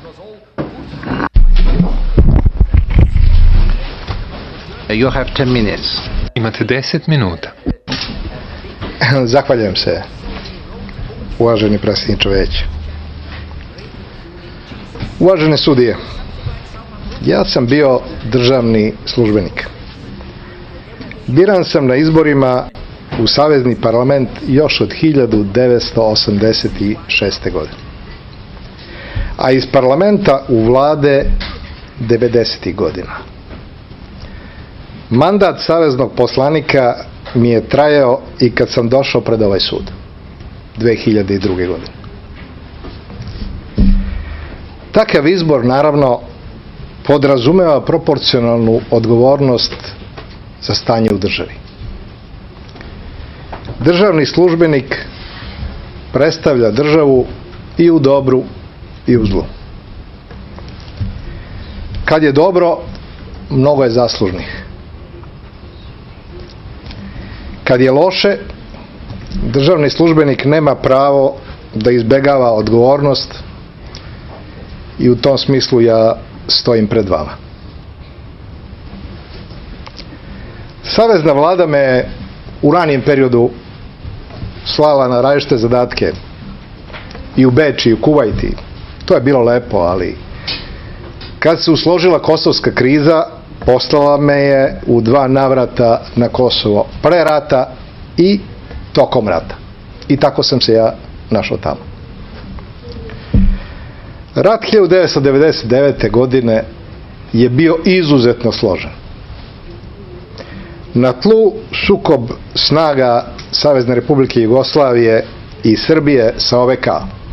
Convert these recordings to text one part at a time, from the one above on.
You have 10 minutes. Imate 10 minuta. Zahvaljujem se, uvaženi predsjedniče Veća. Uvažene sudije, ja sam bio državni službenik. Biran sam na izborima u Savezni parlament još od 1986. godine. A iz parlamenta u vlade 90. godina. Mandat saveznog poslanika mi je trajao i kad sam došao pred ovaj sud 2002. godine. Takav izbor naravno podrazumeva proporcionalnu odgovornost za stanje u državi. Državni službenik predstavlja državu i u dobru i u zlu. Kad je dobro, mnogo je zaslužnih. Kad je loše, državni službenik nema pravo da izbegava odgovornost i u tom smislu ja stojim pred vama. Savezna vlada me u ranijem periodu slala na različite zadatke i u Beč i u Kuvajt. To je bilo lepo, ali kad se usložila kosovska kriza, poslala me je u 2 navrata na Kosovo pre rata i tokom rata. I tako sam se ja našao tamo. Rat 1999. godine je bio izuzetno složen. Na tlu sukob snaga Savezne Republike Jugoslavije i Srbije sa OVK,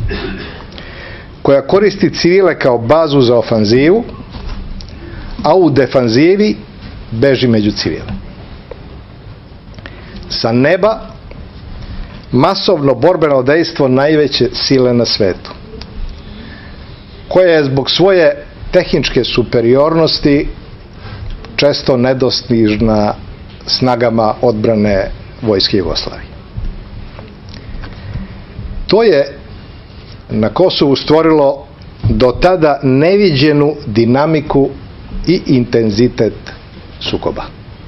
koja koristi civile kao bazu za ofanzivu, a u defanzivi beži među civile. Sa neba masovno borbeno dejstvo najveće sile na svetu, koja je zbog svoje tehničke superiornosti često nedostižna snagama odbrane vojske Jugoslavije. To je na Kosovu stvorilo do tada neviđenu dinamiku i intenzitet sukoba.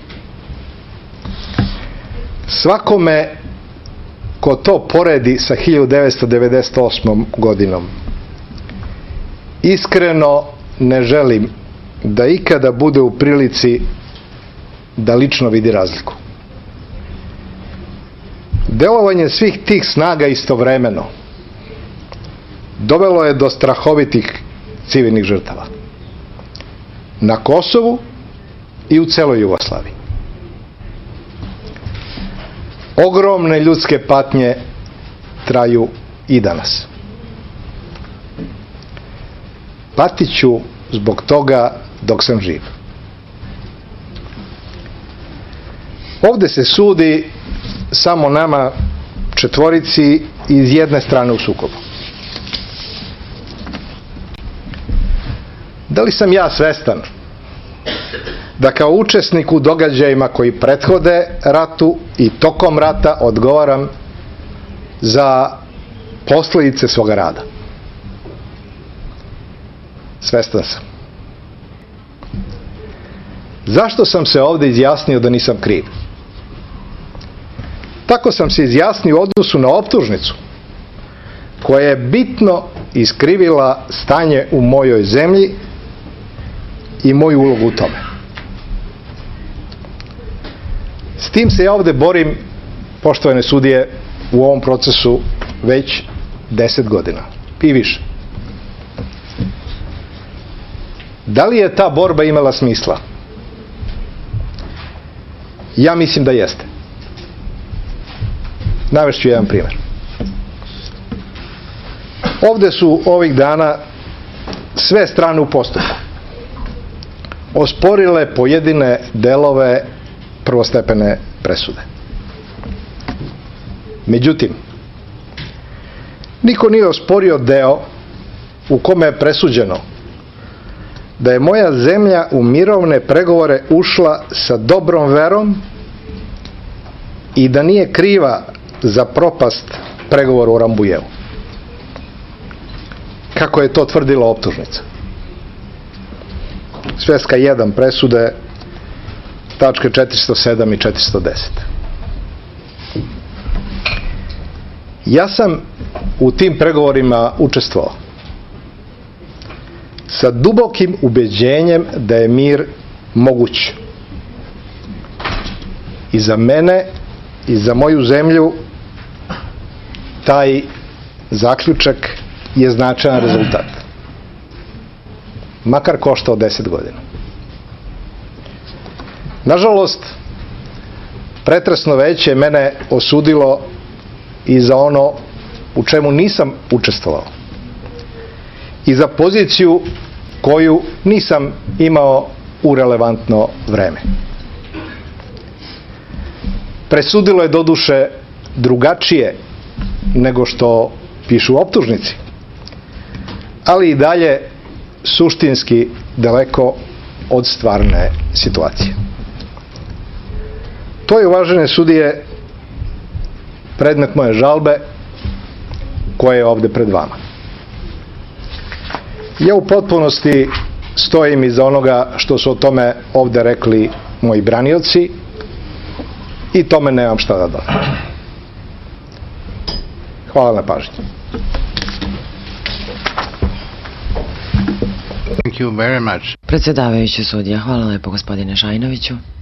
Svakome ko to poredi sa 1998. godinom, iskreno ne želim da ikada bude u prilici da lično vidi razliku. Delovanje svih tih snaga istovremeno dovelo je do strahovitih civilnih žrtava na Kosovu i u celoj Jugoslaviji. Ogromne ljudske patnje traju i danas. Patit ću zbog toga dok sam živ. Ovde se sudi samo nama 4 iz jedne strane u sukobu. Da li sam ja svestan da kao učesnik u događajima koji prethode ratu i tokom rata odgovaram za posljedice svoga rada? Svestan sam. Zašto sam se ovdje izjasnio da nisam kriv? Tako sam se izjasnio u odnosu na optužnicu koja je bitno iskrivila stanje u mojoj zemlji i moju ulogu u tome. S tim se ja ovdje borim, poštovane sudije, u ovom procesu već 10 godina i više. Da li je ta borba imala smisla? Ja mislim da jeste. Navešću jedan primjer. Ovdje su ovih dana sve strane u postupku osporile pojedine delove prvostepene presude. Međutim, niko nije osporio deo u kome je presuđeno da je moja zemlja u mirovne pregovore ušla sa dobrom verom i da nije kriva za propast pregovora u Rambujevu. kako je to tvrdila optužnica. Sveska 1 presude, tačke 407 i 410. Ja sam u tim pregovorima učestvovao sa dubokim ubeđenjem da je mir moguć. I za mene i za moju zemlju taj zaključak je značajan rezultat. Makar koštao 10 godina. Nažalost, pretresno veće mene osudilo i za ono u čemu nisam učestvovao. I za poziciju koju nisam imao u relevantno vreme. Presudilo je doduše drugačije nego što pišu u optužnici, ali i dalje suštinski daleko od stvarne situacije. To je, uvažene sudije, predmet moje žalbe koja je ovde pred vama. Ja u potpunosti stojim iza onoga što su o tome ovde rekli moji branioci i tome nemam šta da dodam. Hvala na pažnji. Thank you very much. Predsjedavajući sudija, hvala lepo gospodine Šajnoviću.